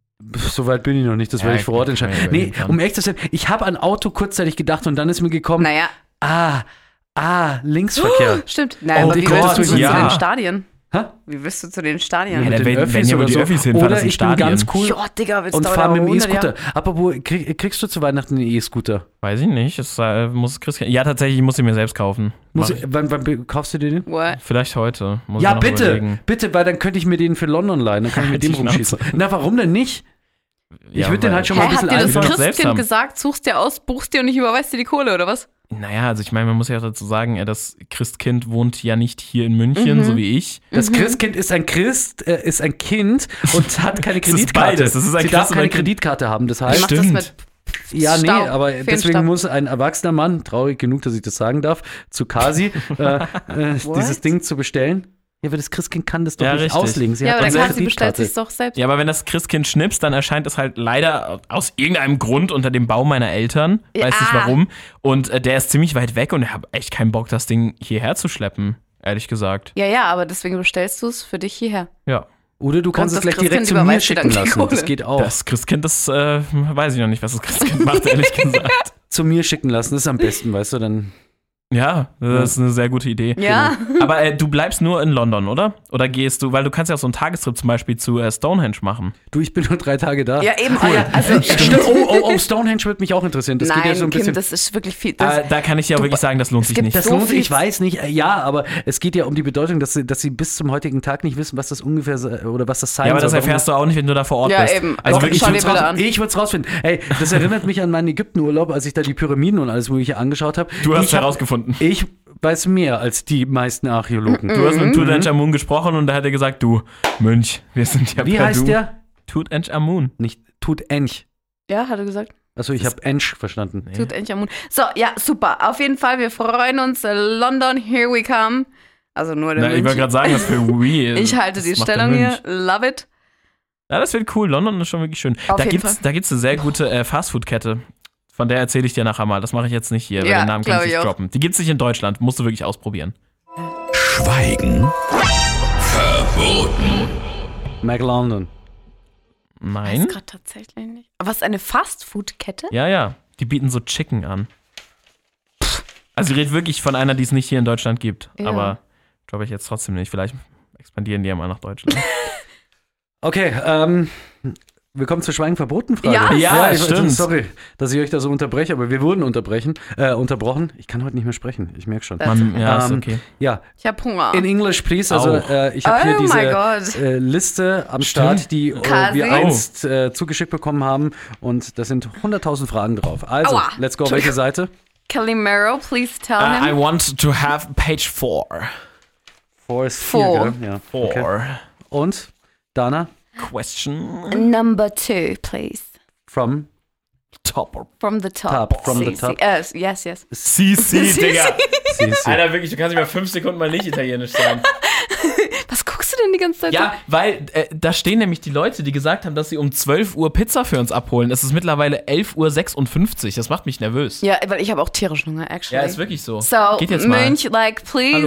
Speaker 3: Soweit bin ich noch nicht, das
Speaker 4: Ja,
Speaker 3: werde ich vor Ort
Speaker 4: kann ich
Speaker 3: entscheiden.
Speaker 4: mir
Speaker 3: Nee,
Speaker 4: überlegen.
Speaker 3: um ehrlich zu sein, ich habe an Auto kurzzeitig gedacht und dann ist mir gekommen,
Speaker 2: Naja,
Speaker 3: ah, ah, Linksverkehr.
Speaker 2: stimmt. Nein,
Speaker 3: Oh
Speaker 2: aber wie
Speaker 3: Gott,
Speaker 2: willst du
Speaker 4: ja.
Speaker 2: zu den Stadien?
Speaker 3: Hä?
Speaker 2: Wie bist du zu den Stadien?
Speaker 4: Ja,
Speaker 3: Mit
Speaker 4: der
Speaker 3: den
Speaker 4: will-
Speaker 3: Öffis
Speaker 4: wenn ja, wo
Speaker 3: oder
Speaker 4: die
Speaker 3: so.
Speaker 4: Öffis hinfahren,
Speaker 3: Oder
Speaker 4: das sind
Speaker 3: ich bin
Speaker 4: Stadien.
Speaker 3: ganz cool
Speaker 2: Ja, Digga, willst
Speaker 3: und
Speaker 2: du
Speaker 3: fahre mit dem
Speaker 2: hundert
Speaker 3: E-Scooter.
Speaker 2: Jahre?
Speaker 3: Apropos, krieg, kriegst du zu Weihnachten einen E-Scooter?
Speaker 4: Weiß ich nicht. Das äh, muss Chris. Ja, tatsächlich, ich muss ihn mir selbst kaufen.
Speaker 3: Muss
Speaker 4: Mach
Speaker 3: ich, wann, wann kaufst du dir den?
Speaker 2: What?
Speaker 4: ich. Vielleicht heute. Muss
Speaker 3: Ja,
Speaker 4: ich noch
Speaker 3: bitte,
Speaker 4: überlegen.
Speaker 3: bitte, weil dann könnte ich mir den für London leihen, dann kann ich mit
Speaker 4: Halt
Speaker 3: dem
Speaker 4: die
Speaker 3: rumschießen. Na, warum denn nicht? Ich
Speaker 4: Ja,
Speaker 3: würd den
Speaker 4: weil-
Speaker 3: halt schon mal
Speaker 2: Hä,
Speaker 3: ein
Speaker 2: hat
Speaker 3: bisschen
Speaker 2: dir das
Speaker 4: will doch selbst
Speaker 2: Christkind
Speaker 4: haben.
Speaker 2: gesagt, suchst dir aus, buchst dir und ich überweist dir die Kohle, oder was?
Speaker 4: Naja, also ich meine, man muss ja dazu sagen, äh, das Christkind wohnt ja nicht hier in München,
Speaker 2: Mhm.
Speaker 4: so wie ich.
Speaker 3: Das Christkind ist ein Christ, äh, ist ein Kind und hat keine
Speaker 4: Es ist
Speaker 3: Kreditkarte.
Speaker 4: beides. Es ist ein
Speaker 3: Sie
Speaker 4: Christ
Speaker 3: darf
Speaker 4: und
Speaker 3: keine
Speaker 4: ein Kind.
Speaker 3: Kreditkarte haben, das
Speaker 2: Wie
Speaker 3: heißt.
Speaker 2: macht das
Speaker 4: Stimmt.
Speaker 2: mit
Speaker 3: Ja, nee,
Speaker 2: Staub,
Speaker 3: aber deswegen
Speaker 2: Feenstaub?
Speaker 3: muss ein erwachsener Mann, traurig genug, dass ich das sagen darf, zu Kasi äh, äh, dieses Ding zu bestellen. Ja, aber das Christkind kann das doch
Speaker 4: Ja,
Speaker 3: nicht
Speaker 4: richtig.
Speaker 3: auslegen. Sie
Speaker 2: Ja,
Speaker 3: hat
Speaker 2: aber
Speaker 3: doch
Speaker 2: dann
Speaker 3: eine
Speaker 2: kann sie bestellt
Speaker 3: Kreditkarte.
Speaker 2: sich doch selbst.
Speaker 4: Ja, aber wenn das Christkind schnipst, dann erscheint es halt leider aus irgendeinem Grund unter dem Baum meiner Eltern. Weiß
Speaker 2: Ja.
Speaker 4: nicht warum. Und äh, der ist ziemlich weit weg und ich habe echt keinen Bock, das Ding hierher zu schleppen, ehrlich gesagt.
Speaker 2: Ja, ja, aber deswegen bestellst du es für dich hierher.
Speaker 4: Ja.
Speaker 3: Oder du kannst
Speaker 2: Und
Speaker 3: es
Speaker 2: das
Speaker 3: gleich direkt
Speaker 2: Christkind
Speaker 3: zu mir
Speaker 2: überweist dir dann
Speaker 3: schicken
Speaker 2: die
Speaker 3: lassen. Das
Speaker 2: Kohle.
Speaker 3: geht auch.
Speaker 4: Das Christkind, das äh, weiß ich noch nicht, was das Christkind macht, ehrlich gesagt.
Speaker 3: Zu mir schicken lassen, das ist am besten, weißt du, dann.
Speaker 4: Ja, das ist eine sehr gute Idee.
Speaker 2: Ja.
Speaker 4: Aber äh, du bleibst nur in London, oder? Oder gehst du, weil du kannst ja auch so einen Tagestrip zum Beispiel zu äh, Stonehenge machen.
Speaker 3: Du, ich bin nur drei Tage da.
Speaker 2: Ja, eben. Ah, ja, also,
Speaker 3: Stimmt. Oh, oh, oh, Stonehenge würde mich auch interessieren. Das
Speaker 2: nein,
Speaker 3: geht ja so ein
Speaker 2: Kim,
Speaker 3: bisschen.
Speaker 2: das ist wirklich viel. Das,
Speaker 4: Äh, da kann ich ja
Speaker 2: du-
Speaker 4: wirklich sagen, das lohnt sich
Speaker 2: gibt
Speaker 4: nicht.
Speaker 3: Das
Speaker 2: so
Speaker 3: lohnt sich,
Speaker 2: viel-
Speaker 3: ich weiß nicht, äh, ja, aber es geht ja um die Bedeutung, dass sie, dass sie bis zum heutigen Tag nicht wissen, was das ungefähr se- oder was das sein
Speaker 4: Ja, aber
Speaker 3: soll.
Speaker 4: das erfährst du auch nicht, wenn du da vor Ort
Speaker 2: Ja,
Speaker 4: bist.
Speaker 2: eben.
Speaker 4: Also
Speaker 2: Doch,
Speaker 4: wirklich,
Speaker 2: schau
Speaker 3: ich
Speaker 2: dir
Speaker 3: würd's
Speaker 2: Bilder
Speaker 3: raus,
Speaker 2: an.
Speaker 3: ich würde es rausfinden. Ey, das erinnert mich an meinen Ägyptenurlaub, als ich da die Pyramiden und alles Mögliche angeschaut habe.
Speaker 4: du hast
Speaker 3: ich hab-
Speaker 4: herausgefunden.
Speaker 3: Ich weiß mehr als die meisten Archäologen.
Speaker 4: Du hast mit Tutanchamun gesprochen und da hat er gesagt, du, Mönch, wir sind ja
Speaker 3: Wie
Speaker 4: per
Speaker 3: heißt
Speaker 4: Du.
Speaker 3: der?
Speaker 4: Tutanchamun.
Speaker 3: Nicht Tutench.
Speaker 2: ja, hat er gesagt.
Speaker 3: Also ich habe Ensch verstanden.
Speaker 4: Nee.
Speaker 2: Tut endlich am Mund. So, ja, super. Auf jeden Fall, wir freuen uns. Äh, London, here we come. Also nur der
Speaker 4: Na, ich wollte
Speaker 2: München.
Speaker 4: gerade sagen, was für We.
Speaker 2: Ich halte
Speaker 4: das
Speaker 2: die
Speaker 4: macht der
Speaker 2: Stellung hier.
Speaker 4: Mönch.
Speaker 2: Love it.
Speaker 4: Ja, das wird cool. London ist schon wirklich schön.
Speaker 2: Auf
Speaker 4: da
Speaker 2: jeden
Speaker 4: gibt's,
Speaker 2: Fall.
Speaker 4: da gibt's eine sehr gute äh, Fastfood-Kette. Von der erzähle ich dir nachher mal. Das mache ich jetzt nicht hier, weil
Speaker 2: Ja,
Speaker 4: den Namen kann
Speaker 2: glaub
Speaker 4: ich nicht
Speaker 2: ich auch.
Speaker 4: droppen. Die gibt's nicht in Deutschland. Musst du wirklich ausprobieren.
Speaker 1: Schweigen verboten.
Speaker 3: McLondon.
Speaker 4: Nein?
Speaker 2: Weiß gerade tatsächlich nicht. Was, eine Fastfood-Kette?
Speaker 4: Ja, ja. Die bieten so Chicken an. Also, ich rede wirklich von einer, die es nicht hier in Deutschland gibt.
Speaker 2: Ja.
Speaker 4: Aber glaube ich jetzt trotzdem nicht. Vielleicht expandieren die ja mal nach Deutschland.
Speaker 3: Okay, ähm, willkommen zur Schweigen verboten Frage.
Speaker 2: Ja.
Speaker 4: Ja,
Speaker 3: ich,
Speaker 4: stimmt.
Speaker 3: Sorry, dass ich euch da so unterbreche, aber wir wurden unterbrechen, äh, unterbrochen. Ich kann heute nicht mehr sprechen, ich merke schon.
Speaker 4: Man, ja, ist
Speaker 3: Ähm,
Speaker 4: okay.
Speaker 3: Ja,
Speaker 2: Ich hab Hunger.
Speaker 3: in English, please. Also
Speaker 4: Auch.
Speaker 3: äh, ich habe
Speaker 2: Oh
Speaker 3: hier
Speaker 2: my
Speaker 3: diese
Speaker 2: God.
Speaker 3: äh, Liste am
Speaker 4: Stimmt.
Speaker 3: Start, die äh,
Speaker 2: Kasi.
Speaker 3: wir
Speaker 2: Oh.
Speaker 3: einst äh, zugeschickt bekommen haben. Und da sind hunderttausend Fragen drauf. Also,
Speaker 2: Aua.
Speaker 3: let's go. Welche Seite?
Speaker 2: Calimero, please tell
Speaker 4: Uh, I
Speaker 2: him.
Speaker 4: want to have page four.
Speaker 3: Four ist
Speaker 2: Four.
Speaker 3: vier, gell? Ja.
Speaker 4: Four.
Speaker 3: Okay. Und Dana
Speaker 4: Question.
Speaker 2: Number two, please.
Speaker 3: from
Speaker 4: Top.
Speaker 2: From the top.
Speaker 3: Top, from the
Speaker 2: Si,
Speaker 3: top.
Speaker 2: si. Äh, yes, yes.
Speaker 4: C C, Digga.
Speaker 3: C C.
Speaker 4: Alter, wirklich, du kannst nicht mal fünf Sekunden mal nicht italienisch sein.
Speaker 2: Was guckst du denn die ganze Zeit?
Speaker 4: Ja, weil äh, da stehen nämlich die Leute, die gesagt haben, dass sie um zwölf Uhr Pizza für uns abholen. Es ist mittlerweile elf Uhr sechsundfünfzig. Das macht mich nervös.
Speaker 2: Ja, weil ich habe auch tierischen Hunger, actually.
Speaker 4: Ja, ist wirklich so.
Speaker 2: So,
Speaker 4: Geht jetzt mal.
Speaker 2: Mönch, like, please
Speaker 4: Hallo.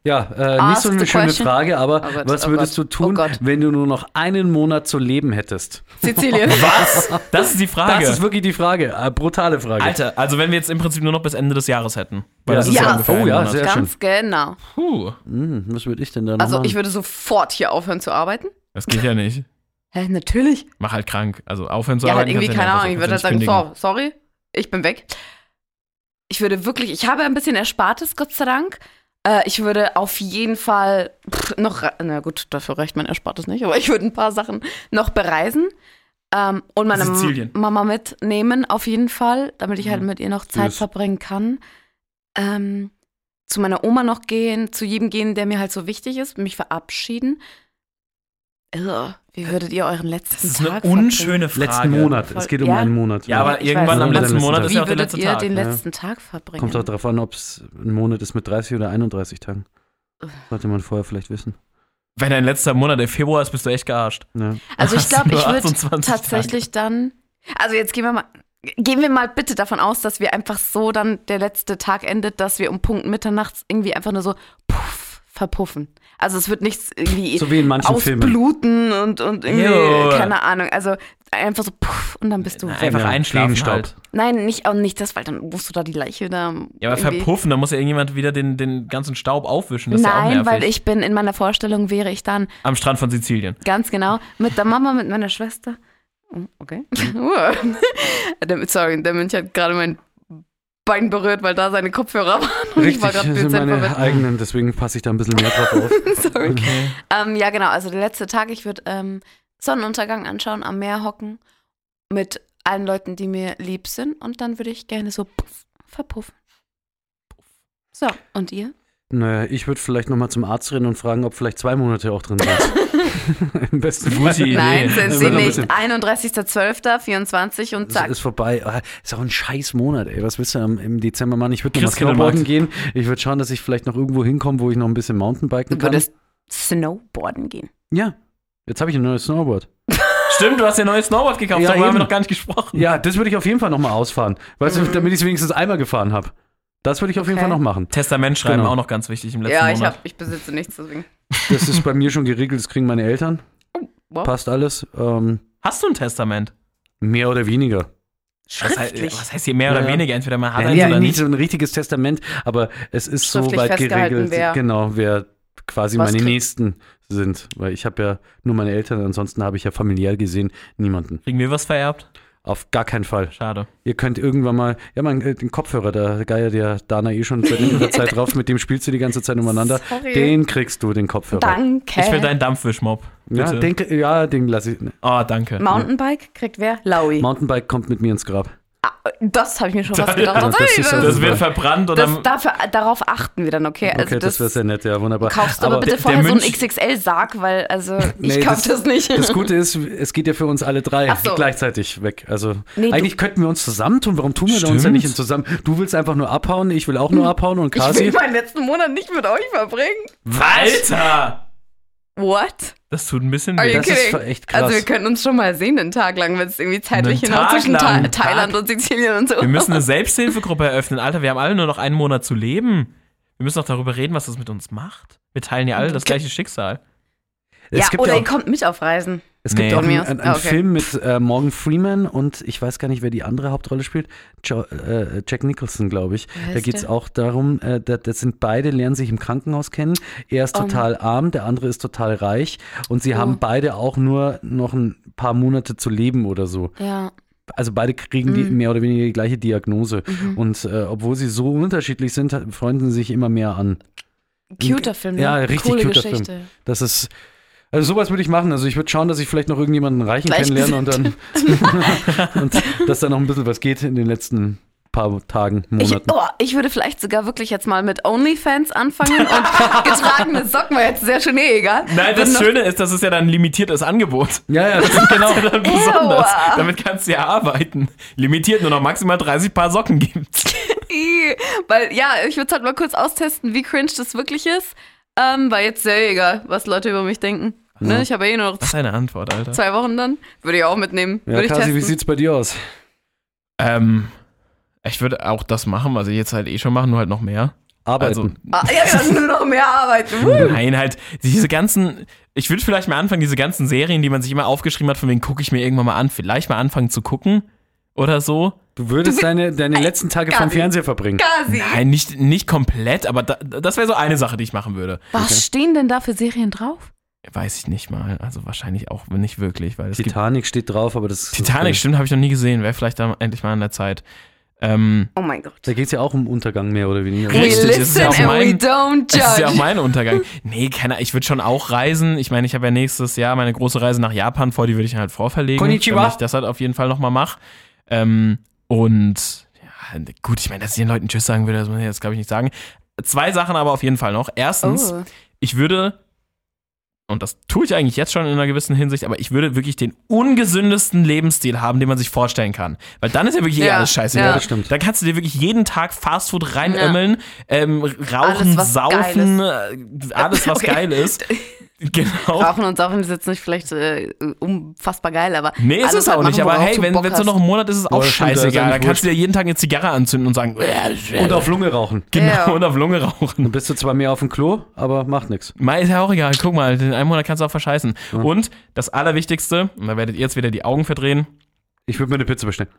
Speaker 3: Ja, äh, nicht so
Speaker 2: Ask
Speaker 3: eine
Speaker 2: the
Speaker 3: schöne
Speaker 2: question.
Speaker 3: Frage, aber
Speaker 2: Oh Gott,
Speaker 3: was
Speaker 2: oh
Speaker 3: würdest
Speaker 2: Gott,
Speaker 3: du tun,
Speaker 2: oh Gott.
Speaker 3: wenn du nur noch einen Monat zu leben hättest?
Speaker 2: Sizilien.
Speaker 4: Was? Das ist die Frage.
Speaker 3: Das ist wirklich die Frage, äh, brutale Frage.
Speaker 4: Alter, also wenn wir jetzt im Prinzip nur noch bis Ende des Jahres hätten. Weil
Speaker 3: Ja.
Speaker 4: das ist ja,
Speaker 2: Ja.
Speaker 4: ungefähr
Speaker 3: Oh
Speaker 4: ein
Speaker 3: ja,
Speaker 4: Monat.
Speaker 3: sehr
Speaker 2: Ganz genau.
Speaker 4: Puh,
Speaker 3: Hm, was würde ich denn da noch
Speaker 2: Also
Speaker 3: machen?
Speaker 2: ich würde sofort hier aufhören zu arbeiten.
Speaker 4: das geht ja nicht.
Speaker 2: Hä, natürlich.
Speaker 4: Mach halt krank. Also aufhören zu
Speaker 2: Ja, halt
Speaker 4: arbeiten.
Speaker 2: irgendwie,
Speaker 4: kannst du
Speaker 2: keine
Speaker 4: nicht
Speaker 2: Ahnung. Ich
Speaker 4: einfach
Speaker 2: würde halt
Speaker 4: so
Speaker 2: sagen,
Speaker 4: kündigen.
Speaker 2: so, sorry, ich bin weg. Ich würde wirklich, ich habe ein bisschen Erspartes, Gott sei Dank. Äh, ich würde auf jeden Fall pff, noch, na gut, dafür reicht mein Erspartes nicht, aber ich würde ein paar Sachen noch bereisen ähm, und meine
Speaker 4: Sizilien.
Speaker 2: M- Mama mitnehmen, auf jeden Fall, damit ich halt mit ihr noch Zeit
Speaker 3: Süß.
Speaker 2: verbringen kann. Ähm, zu meiner Oma noch gehen, zu jedem gehen, der mir halt so wichtig ist, mich verabschieden. Irr, wie würdet ihr euren letzten
Speaker 4: Das ist
Speaker 2: Tag
Speaker 4: eine
Speaker 2: verbringen?
Speaker 4: unschöne Frage.
Speaker 3: Letzten Monat, es geht um
Speaker 2: Ja.
Speaker 3: einen Monat.
Speaker 4: Ja, aber
Speaker 2: Ich
Speaker 4: irgendwann
Speaker 2: weiß
Speaker 4: am
Speaker 2: nicht.
Speaker 4: letzten Monat ist
Speaker 2: Wie
Speaker 4: ja auch der
Speaker 2: würdet
Speaker 4: letzte
Speaker 2: ihr
Speaker 4: Tag.
Speaker 2: den
Speaker 3: Ja.
Speaker 2: letzten Tag verbringen?
Speaker 3: Kommt auch darauf an, ob es ein Monat ist mit dreißig oder einunddreißig Tagen. Sollte man vorher vielleicht wissen.
Speaker 4: Wenn dein letzter Monat der Februar ist, bist du echt gearscht.
Speaker 3: Ja.
Speaker 2: Also ich
Speaker 4: Hast
Speaker 2: glaube,
Speaker 4: nur
Speaker 2: ich würde
Speaker 4: achtundzwanzig
Speaker 2: tatsächlich dann, also jetzt gehen wir mal, gehen wir mal bitte davon aus, dass wir einfach so dann der letzte Tag endet, dass wir um Punkt Mitternachts irgendwie einfach nur so puff, verpuffen. Also es wird nichts irgendwie
Speaker 3: So wie in manchen Filmen.
Speaker 2: ausbluten und, und irgendwie,
Speaker 4: Jo.
Speaker 2: keine Ahnung, also einfach so puff und dann bist du
Speaker 4: Na,
Speaker 2: weg.
Speaker 4: einfach
Speaker 3: Ja,
Speaker 4: einschlafen
Speaker 3: Feenstaub.
Speaker 4: halt.
Speaker 2: Nein, nicht, auch nicht das, weil dann musst du da die Leiche da
Speaker 4: Ja, aber
Speaker 2: irgendwie-
Speaker 4: verpuffen, da muss ja irgendjemand wieder den, den ganzen Staub aufwischen. Das ist ja auch
Speaker 2: Nein,
Speaker 4: nervig.
Speaker 2: weil ich bin, in meiner Vorstellung wäre ich dann
Speaker 4: Am Strand von Sizilien.
Speaker 2: ganz genau mit der Mama, mit meiner Schwester. Oh, okay. der, sorry, der Mönch hat gerade mein Bein berührt, weil da seine Kopfhörer waren. Und
Speaker 3: Richtig,
Speaker 2: ich war gerade
Speaker 3: das sind
Speaker 2: dezent
Speaker 3: meine
Speaker 2: verwirrt.
Speaker 3: eigenen, deswegen passe ich da ein bisschen mehr drauf auf.
Speaker 2: Sorry.
Speaker 4: Okay.
Speaker 2: Ähm, ja, genau. Also der letzte Tag, ich würde ähm, Sonnenuntergang anschauen, am Meer hocken, mit allen Leuten, die mir lieb sind. Und dann würde ich gerne so puff, verpuffen. So, und ihr?
Speaker 3: Naja, ich würde vielleicht nochmal zum Arzt rennen und fragen, ob vielleicht zwei Monate auch drin sind. Im besten Fall.
Speaker 4: Gute Idee.
Speaker 2: Nein, sind
Speaker 3: Das
Speaker 2: sie
Speaker 3: wird noch ein
Speaker 2: nicht.
Speaker 3: bisschen-
Speaker 2: einunddreißigster zwölfter vierundzwanzig und
Speaker 3: Es
Speaker 2: zack.
Speaker 3: ist vorbei. Ah, Ist auch ein scheiß Monat, ey. Was willst du am- im Dezember machen? Ich würde noch mal
Speaker 4: Christkindlmarkt.
Speaker 3: Snowboarden gehen. Ich würde schauen, dass ich vielleicht noch irgendwo hinkomme, wo ich noch ein bisschen Mountainbiken
Speaker 2: Du
Speaker 3: kann.
Speaker 2: würdest Snowboarden gehen.
Speaker 3: Ja, jetzt habe ich ein neues Snowboard.
Speaker 4: Stimmt, du hast dir ein neues Snowboard gekauft,
Speaker 3: Ja,
Speaker 4: darüber haben wir
Speaker 3: eben.
Speaker 4: noch gar nicht gesprochen.
Speaker 3: Ja, das würde ich auf jeden Fall nochmal ausfahren. Weißt
Speaker 2: Mhm.
Speaker 3: du, damit ich es wenigstens einmal gefahren habe. Das würde ich auf jeden
Speaker 2: Okay.
Speaker 3: Fall noch machen.
Speaker 4: Testament schreiben
Speaker 3: Genau.
Speaker 4: auch noch ganz wichtig im letzten
Speaker 2: Ja, ich,
Speaker 4: Monat.
Speaker 2: hab, ich besitze nichts, deswegen.
Speaker 3: Das ist bei mir schon geregelt, das kriegen meine Eltern.
Speaker 2: Wow.
Speaker 3: Passt alles. Ähm,
Speaker 4: Hast du ein Testament?
Speaker 3: mehr oder weniger.
Speaker 4: Was heißt,
Speaker 2: Schriftlich.
Speaker 4: was heißt hier mehr
Speaker 3: Ja,
Speaker 4: oder
Speaker 3: ja.
Speaker 4: weniger? Entweder man hat
Speaker 3: Ja,
Speaker 4: eins
Speaker 3: nee,
Speaker 4: oder
Speaker 3: nicht
Speaker 4: nicht.
Speaker 3: so ein richtiges Testament, aber es ist so
Speaker 2: Schriftlich
Speaker 3: weit
Speaker 2: festgehalten,
Speaker 3: geregelt,
Speaker 2: wer-
Speaker 3: genau, wer quasi
Speaker 2: was
Speaker 3: meine
Speaker 2: kriegt.
Speaker 3: Nächsten sind. Weil ich habe ja nur meine Eltern, ansonsten habe ich ja familiär gesehen niemanden.
Speaker 4: Kriegen wir was vererbt?
Speaker 3: Auf gar keinen Fall.
Speaker 4: Schade.
Speaker 3: Ihr könnt irgendwann mal, ja, mein, äh, den Kopfhörer, der Geier, der Dana eh schon seit längerer Zeit drauf, mit dem spielst du die ganze Zeit umeinander.
Speaker 2: Sorry.
Speaker 3: Den kriegst du, den Kopfhörer.
Speaker 2: Danke.
Speaker 4: Ich will deinen Dampfwischmob.
Speaker 3: Ja,
Speaker 4: Bitte.
Speaker 3: den, ja, den lasse ich. Ne.
Speaker 4: Oh, danke.
Speaker 2: Mountainbike kriegt wer? Laui.
Speaker 3: Mountainbike kommt mit mir ins Grab.
Speaker 2: Das habe ich mir schon fast
Speaker 4: Ja,
Speaker 2: gedacht.
Speaker 3: das
Speaker 2: Hey,
Speaker 3: ist ja-
Speaker 4: Das wird verbrannt oder.
Speaker 2: das, dafür, darauf achten wir dann, okay? Also
Speaker 3: Okay, das, wäre sehr nett, ja, wunderbar.
Speaker 2: kaufst du aber, bitte
Speaker 4: der-
Speaker 2: vorher
Speaker 4: der
Speaker 2: so einen
Speaker 4: Münch-
Speaker 2: X X L-Sarg, weil, also, ich
Speaker 3: Nee,
Speaker 2: kauf
Speaker 3: das-
Speaker 2: das, nicht.
Speaker 3: Das Gute ist, es geht ja für uns alle drei
Speaker 2: Ach so.
Speaker 3: gleichzeitig weg. Also
Speaker 2: Nee, du-
Speaker 3: eigentlich könnten wir uns zusammentun. Warum tun wir uns
Speaker 4: Stimmt.
Speaker 3: ja nicht zusammen? Du willst einfach nur abhauen, ich will auch nur abhauen und
Speaker 2: ich will
Speaker 3: Kasi.
Speaker 2: meinen letzten Monat nicht mit euch verbringen.
Speaker 4: Alter!
Speaker 2: What?
Speaker 4: Das tut ein bisschen
Speaker 2: Are
Speaker 4: weh.
Speaker 2: you
Speaker 3: Das ist
Speaker 2: kidding?
Speaker 3: echt krass.
Speaker 2: Also wir können uns schon mal sehen, einen Tag lang, wenn es irgendwie zeitlich
Speaker 4: Einen
Speaker 2: hinaus
Speaker 4: Tag
Speaker 2: zwischen
Speaker 4: lang,
Speaker 2: Tha
Speaker 4: einen
Speaker 2: Thailand
Speaker 4: Tag.
Speaker 2: und Sizilien und so.
Speaker 4: Wir müssen eine Selbsthilfegruppe eröffnen. Alter, wir haben alle nur noch einen Monat zu leben. Wir müssen doch darüber reden, was das mit uns macht. Wir teilen ja alle das gleiche Schicksal.
Speaker 3: es
Speaker 2: ja,
Speaker 3: gibt
Speaker 2: oder
Speaker 3: ja
Speaker 2: ihr
Speaker 3: auch,
Speaker 2: kommt mit auf Reisen.
Speaker 3: es gibt
Speaker 4: Nee.
Speaker 3: auch
Speaker 2: Von mir
Speaker 3: einen,
Speaker 2: aus.
Speaker 3: einen, einen
Speaker 2: Ah, okay.
Speaker 3: Film mit äh, Morgan Freeman und ich weiß gar nicht, wer die andere Hauptrolle spielt. Jo, äh, Jack Nicholson, glaube ich.
Speaker 2: Wer
Speaker 3: Da
Speaker 2: ist
Speaker 3: geht es
Speaker 2: der?
Speaker 3: auch darum, äh, da, das sind beide, lernen sich im Krankenhaus kennen. Er ist
Speaker 2: Oh.
Speaker 3: total arm, der andere ist total reich und sie
Speaker 2: Oh.
Speaker 3: haben beide auch nur noch ein paar Monate zu leben oder so.
Speaker 2: Ja.
Speaker 3: Also beide kriegen die
Speaker 2: Mhm.
Speaker 3: mehr oder weniger die gleiche Diagnose.
Speaker 2: Mhm.
Speaker 3: Und äh, obwohl sie so unterschiedlich sind, hat- freunden sie sich immer mehr an.
Speaker 2: Cuter Film, ne?
Speaker 3: Ja, richtig
Speaker 2: Coole
Speaker 3: cuter
Speaker 2: Geschichte.
Speaker 3: Das ist, also sowas würde ich machen. Also ich würde schauen, dass ich vielleicht noch irgendjemanden Reichen
Speaker 2: Gleichgesinnt.
Speaker 3: kennenlerne und dann und dass da noch ein bisschen was geht in den letzten paar Tagen,
Speaker 2: Ich,
Speaker 3: Monaten.
Speaker 2: oh, ich würde vielleicht sogar wirklich jetzt mal mit OnlyFans anfangen und getragene Socken, weil jetzt ist ja schon eh egal.
Speaker 4: Nein,
Speaker 2: Würden
Speaker 4: das
Speaker 2: noch-
Speaker 4: Schöne ist, das ist ja dann ein limitiertes Angebot.
Speaker 3: Ja, ja, das
Speaker 4: Das ist genau dann besonders.
Speaker 2: Ew.
Speaker 4: Damit kannst du ja arbeiten. Limitiert nur noch maximal dreißig Paar Socken gibt's.
Speaker 2: Ih, weil, ja, ich würde es halt mal kurz austesten, wie cringe das wirklich ist. Ähm, weil jetzt sehr egal, was Leute über mich denken. Ne?
Speaker 3: Ja.
Speaker 2: Ich habe ja eh nur noch
Speaker 4: Was ist eine Antwort, Alter?
Speaker 2: zwei Wochen dann. Würde ich auch mitnehmen.
Speaker 3: ja
Speaker 2: Würde ich
Speaker 3: Kasi,
Speaker 2: testen.
Speaker 3: wie sieht's bei dir aus?
Speaker 4: Ähm, ich würde auch das machen, was ich jetzt halt eh schon mache, nur halt noch mehr.
Speaker 3: Arbeiten.
Speaker 2: Ah, ja, ja, nur noch mehr arbeiten.
Speaker 4: Also, nein, halt diese ganzen, ich würde vielleicht mal anfangen, diese ganzen Serien, die man sich immer aufgeschrieben hat, von wegen gucke ich mir irgendwann mal an, vielleicht mal anfangen zu gucken oder so.
Speaker 3: Du würdest
Speaker 2: Du
Speaker 3: deine, deine letzten Tage
Speaker 2: Gazi.
Speaker 3: vom Fernseher verbringen.
Speaker 2: Quasi.
Speaker 4: Nein, nicht, nicht komplett, aber da, das wäre so eine Sache, die ich machen würde.
Speaker 2: Was
Speaker 3: Okay.
Speaker 2: stehen denn da für Serien drauf?
Speaker 4: Weiß ich nicht mal, also wahrscheinlich auch nicht wirklich, weil es gibt
Speaker 3: Titanic steht drauf, aber das
Speaker 4: Titanic, stimmt, habe ich noch nie gesehen, wäre vielleicht da endlich mal an der Zeit. Ähm,
Speaker 2: Oh mein Gott.
Speaker 3: Da geht es ja auch um Untergang mehr oder weniger.
Speaker 2: We
Speaker 4: Richtig, das ist
Speaker 2: listen
Speaker 4: ja auch
Speaker 2: and
Speaker 4: mein-
Speaker 2: we don't
Speaker 4: Das ist ja auch
Speaker 2: judge.
Speaker 4: mein Untergang. Nee, keine, ich würde schon auch reisen. Ich meine, ich habe ja nächstes Jahr meine große Reise nach Japan vor, die würde ich halt vorverlegen,
Speaker 3: Konnichiwa.
Speaker 4: damit ich das halt auf jeden Fall nochmal mache. Ähm, und ja, gut, ich meine, dass ich den Leuten Tschüss sagen würde, das muss ich jetzt, glaube ich, nicht sagen. Zwei Sachen aber auf jeden Fall noch. Erstens,
Speaker 2: Oh.
Speaker 4: ich würde, und das tue ich eigentlich jetzt schon in einer gewissen Hinsicht, aber ich würde wirklich den ungesündesten Lebensstil haben, den man sich vorstellen kann. Weil dann ist ja wirklich eh
Speaker 2: Ja,
Speaker 4: alles scheiße.
Speaker 2: ja.
Speaker 3: Das stimmt.
Speaker 4: Dann kannst du dir wirklich jeden Tag Fastfood reinömmeln, ähm, rauchen,
Speaker 2: Alles, was
Speaker 4: saufen, äh, alles, was
Speaker 2: Okay.
Speaker 4: geil ist. Genau.
Speaker 2: Rauchen und Saufen ist jetzt nicht vielleicht äh, unfassbar geil, aber
Speaker 4: Nee, ist
Speaker 2: alles
Speaker 4: es auch
Speaker 2: halt
Speaker 4: nicht,
Speaker 2: machen,
Speaker 4: aber
Speaker 2: worauf
Speaker 4: hey,
Speaker 2: du
Speaker 4: wenn
Speaker 2: Bock
Speaker 4: es so noch
Speaker 2: hast.
Speaker 4: einen Monat ist, ist es
Speaker 3: Oh,
Speaker 4: auch
Speaker 3: das stimmt, das ist
Speaker 4: scheißegal.
Speaker 3: eigentlich
Speaker 4: Dann kannst
Speaker 3: wurscht.
Speaker 4: du dir jeden Tag eine Zigarre anzünden und sagen,
Speaker 3: Und auf Lunge rauchen.
Speaker 4: genau,
Speaker 2: Ja.
Speaker 4: und auf Lunge rauchen.
Speaker 3: Dann bist du zwar mehr auf dem Klo, aber macht nichts.
Speaker 4: Mal ist ja auch egal, guck mal, den einen Monat kannst du auch verscheißen.
Speaker 3: Ja.
Speaker 4: Und das Allerwichtigste, und da werdet ihr jetzt wieder die Augen verdrehen,
Speaker 3: Ich würde mir eine Pizza bestellen.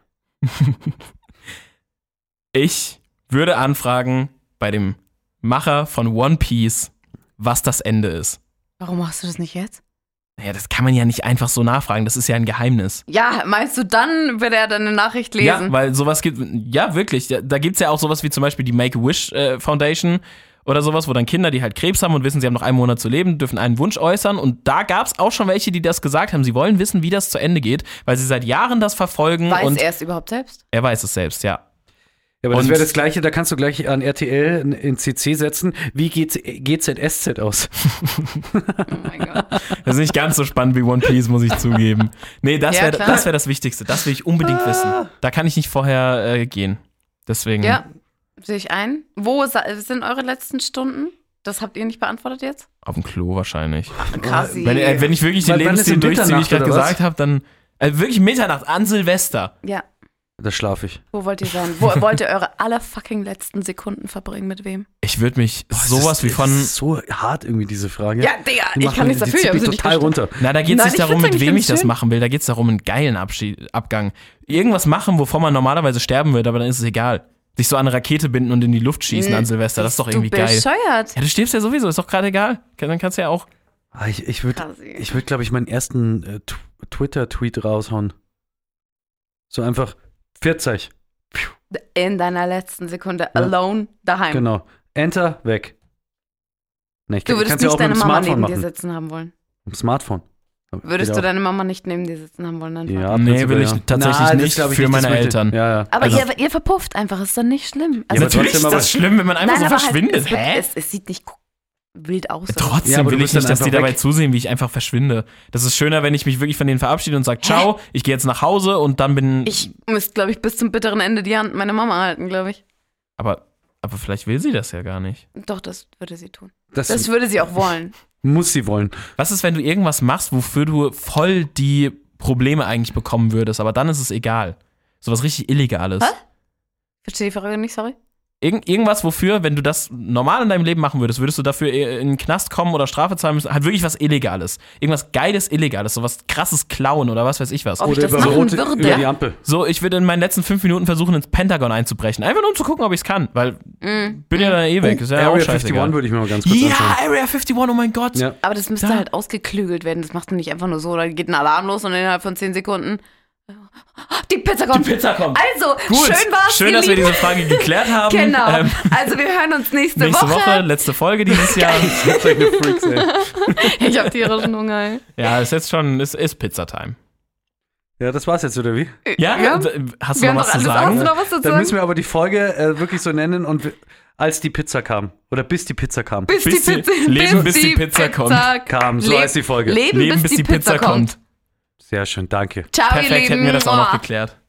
Speaker 4: ich würde anfragen bei dem Macher von One Piece, was das Ende ist.
Speaker 2: Warum machst du das nicht jetzt?
Speaker 4: Naja, das kann man ja nicht einfach so nachfragen, das ist ja ein Geheimnis.
Speaker 2: Ja, meinst du, dann wird er deine Nachricht lesen?
Speaker 4: Ja, weil sowas gibt, ja wirklich, da, da gibt es ja auch sowas wie zum Beispiel die Make-A-Wish äh, Foundation oder sowas, wo dann Kinder, die halt Krebs haben und wissen, sie haben noch einen Monat zu leben, dürfen einen Wunsch äußern und da gab es auch schon welche, die das gesagt haben, sie wollen wissen, wie das zu Ende geht, weil sie seit Jahren das verfolgen
Speaker 2: Weiß
Speaker 4: und
Speaker 2: er es überhaupt selbst?
Speaker 4: er weiß es selbst, ja.
Speaker 3: Ja, aber das
Speaker 4: Und-
Speaker 3: wäre das Gleiche, da kannst du gleich an R T L in, in C C setzen. Wie geht G Z S Z aus?
Speaker 2: Oh mein Gott.
Speaker 4: Das ist nicht ganz so spannend wie One Piece, muss ich zugeben. Nee, das
Speaker 2: Ja,
Speaker 4: wäre
Speaker 2: klar.
Speaker 4: das, wär das Wichtigste, das will ich unbedingt wissen. Da kann ich nicht vorher äh, gehen. Deswegen,
Speaker 2: Ja, sehe ich ein. Wo sa- sind eure letzten Stunden? Das habt ihr nicht beantwortet jetzt?
Speaker 4: auf dem Klo wahrscheinlich.
Speaker 2: Krass.
Speaker 4: Wenn, äh, wenn ich wirklich den
Speaker 3: Wann- wann ist
Speaker 4: Lebensstil
Speaker 3: denn
Speaker 4: durchziehe, wie ich gerade
Speaker 3: Mitternacht, oder
Speaker 4: gesagt habe, dann äh, wirklich Mitternacht an Silvester.
Speaker 2: Ja,
Speaker 3: Da schlafe ich.
Speaker 2: wo wollt ihr sein? Wo wollt ihr eure aller fucking letzten Sekunden verbringen? Mit wem?
Speaker 4: Ich würde mich
Speaker 3: Boah, das
Speaker 4: sowas
Speaker 3: ist,
Speaker 4: wie von.
Speaker 3: Das ist so hart irgendwie, diese Frage.
Speaker 2: Ja, Digga,
Speaker 3: Die
Speaker 2: ich
Speaker 3: macht
Speaker 2: kann
Speaker 3: mich-
Speaker 2: nichts
Speaker 3: die
Speaker 2: dafür.
Speaker 3: zieht
Speaker 2: Ich hab
Speaker 3: mich
Speaker 2: sie nicht
Speaker 3: total
Speaker 2: verstanden.
Speaker 3: runter.
Speaker 4: Na, da geht es
Speaker 2: Nein,
Speaker 4: nicht
Speaker 2: ich
Speaker 4: darum,
Speaker 2: find's
Speaker 4: mit
Speaker 2: eigentlich
Speaker 4: wem
Speaker 2: ganz
Speaker 4: ich das
Speaker 2: schön.
Speaker 4: machen will. Da geht es darum, einen geilen Abschied, Abgang. Irgendwas machen, wovon man normalerweise sterben würde, aber dann ist es egal. Sich so an eine Rakete binden und in die Luft schießen
Speaker 2: Mhm.
Speaker 4: an Silvester, das ist doch irgendwie
Speaker 2: du
Speaker 4: geil.
Speaker 2: bescheuert.
Speaker 4: Ja, du stirbst ja sowieso, ist doch gerade egal. Dann kannst du ja auch.
Speaker 3: Ah, ich ich würde,
Speaker 2: Quasi.
Speaker 3: ich würd, glaube ich, meinen ersten äh, Tw- Twitter-Tweet raushauen. So einfach, vierzig.
Speaker 2: In deiner letzten Sekunde
Speaker 3: Ja.
Speaker 2: alone daheim.
Speaker 3: Genau. Enter, weg. Na, ich,
Speaker 2: Du
Speaker 3: ich
Speaker 2: würdest
Speaker 3: kann's ja
Speaker 2: nicht
Speaker 3: auch mit
Speaker 2: deine
Speaker 3: dem
Speaker 2: Mama
Speaker 3: Smartphone
Speaker 2: neben dir
Speaker 3: machen.
Speaker 2: sitzen haben wollen.
Speaker 3: Mit dem Smartphone.
Speaker 2: Würdest
Speaker 3: Geht
Speaker 2: du
Speaker 3: auch.
Speaker 2: deine Mama nicht neben dir sitzen haben wollen? Dann
Speaker 3: Ja,
Speaker 4: Nee,
Speaker 3: prinzipiell,
Speaker 4: will ich
Speaker 3: ja.
Speaker 4: tatsächlich
Speaker 3: Na, das
Speaker 4: nicht
Speaker 3: glaub ich
Speaker 4: für
Speaker 3: nicht, das
Speaker 4: meine
Speaker 3: möchte-
Speaker 4: Eltern.
Speaker 3: Ja, ja.
Speaker 2: Aber
Speaker 3: Also,
Speaker 2: ihr, ihr verpufft einfach, ist doch nicht schlimm. Also,
Speaker 3: aber
Speaker 4: Natürlich
Speaker 3: trotzdem,
Speaker 4: ist das schlimm, wenn man einfach
Speaker 2: nein,
Speaker 4: so
Speaker 2: aber
Speaker 4: verschwindet.
Speaker 2: Halt, es, wird,
Speaker 4: Hä?
Speaker 2: es, es sieht nicht wild aus. oder?
Speaker 4: Trotzdem
Speaker 3: Ja, aber du
Speaker 4: will ich
Speaker 3: bist dann
Speaker 4: nicht, dass die
Speaker 3: einfach
Speaker 4: dabei
Speaker 3: weg.
Speaker 4: zusehen, wie ich einfach verschwinde. Das ist schöner, wenn ich mich wirklich von denen verabschiede und sage, ciao, ich gehe jetzt nach Hause und dann bin
Speaker 2: Ich müsste, glaube ich, bis zum bitteren Ende die Hand meiner Mama halten, glaube ich.
Speaker 4: Aber, aber vielleicht will sie das ja gar nicht.
Speaker 2: Doch, das würde sie tun.
Speaker 3: das
Speaker 2: Das würde sie auch wollen.
Speaker 3: muss sie wollen.
Speaker 4: Was ist, wenn du irgendwas machst, wofür du voll die Probleme eigentlich bekommen würdest, aber dann ist es egal. Sowas richtig Illegales.
Speaker 2: Hä? Verstehe die Frage nicht, sorry?
Speaker 4: Irgend, irgendwas, wofür, wenn du das normal in deinem Leben machen würdest, würdest du dafür in den Knast kommen oder Strafe zahlen müssen? Halt wirklich was Illegales. Irgendwas Geiles, Illegales. Sowas krasses Klauen oder was weiß ich was.
Speaker 2: Ob ich
Speaker 3: Oder
Speaker 2: das
Speaker 3: über,
Speaker 2: machen
Speaker 3: rote,
Speaker 2: würde?
Speaker 3: über die Ampel.
Speaker 4: So, ich würde in meinen letzten fünf Minuten versuchen, ins Pentagon einzubrechen. Einfach nur um zu gucken, ob ich es kann. Weil
Speaker 2: Mhm.
Speaker 4: bin ja dann eh weg. Ist ja auch
Speaker 3: Area
Speaker 4: scheißegal.
Speaker 3: einundfünfzig würde ich mir mal ganz kurz
Speaker 4: Ja,
Speaker 3: anschauen.
Speaker 4: Area einundfünfzig, oh mein Gott.
Speaker 3: Ja.
Speaker 2: Aber das müsste
Speaker 4: Da.
Speaker 2: halt ausgeklügelt werden. Das machst du nicht einfach nur so. Da geht ein Alarm los und innerhalb von zehn Sekunden. Die Pizza kommt.
Speaker 4: Die Pizza kommt.
Speaker 2: Also,
Speaker 4: Gut,
Speaker 2: schön war's.
Speaker 4: schön,
Speaker 2: ihr
Speaker 4: dass wir
Speaker 2: Lieben.
Speaker 4: diese Frage geklärt haben.
Speaker 2: Genau.
Speaker 4: Ähm,
Speaker 2: Also, wir hören uns nächste,
Speaker 4: nächste Woche.
Speaker 2: Woche.
Speaker 4: letzte Folge dieses Jahr.
Speaker 3: Solche Freaks, ey.
Speaker 2: Ich hab tierischen Hunger. ey.
Speaker 4: Ja, ist jetzt schon, ist, ist Pizza-Time.
Speaker 3: Ja, das war's jetzt, oder wie?
Speaker 4: Ja?
Speaker 2: Ja.
Speaker 4: Hast du
Speaker 2: Wir haben
Speaker 4: noch
Speaker 2: doch
Speaker 4: was zu
Speaker 2: alles. Hast du
Speaker 4: sagen?
Speaker 2: noch was zu
Speaker 3: Dann müssen
Speaker 2: sagen?
Speaker 3: wir aber die Folge äh, wirklich so nennen und wir- als die Pizza kam. Oder bis die Pizza kam.
Speaker 2: Bis,
Speaker 4: bis
Speaker 2: die
Speaker 4: die-
Speaker 2: Pizza,
Speaker 4: Leben, bis die Pizza kommt.
Speaker 3: Kam, so
Speaker 2: Leb-
Speaker 3: heißt die Folge.
Speaker 2: Leben,
Speaker 4: Leben, bis die Pizza kommt.
Speaker 3: Sehr schön, danke.
Speaker 2: Ciao, ihr
Speaker 4: Perfekt,
Speaker 2: Lieben.
Speaker 4: hätten wir das auch noch
Speaker 2: Mua.
Speaker 4: geklärt.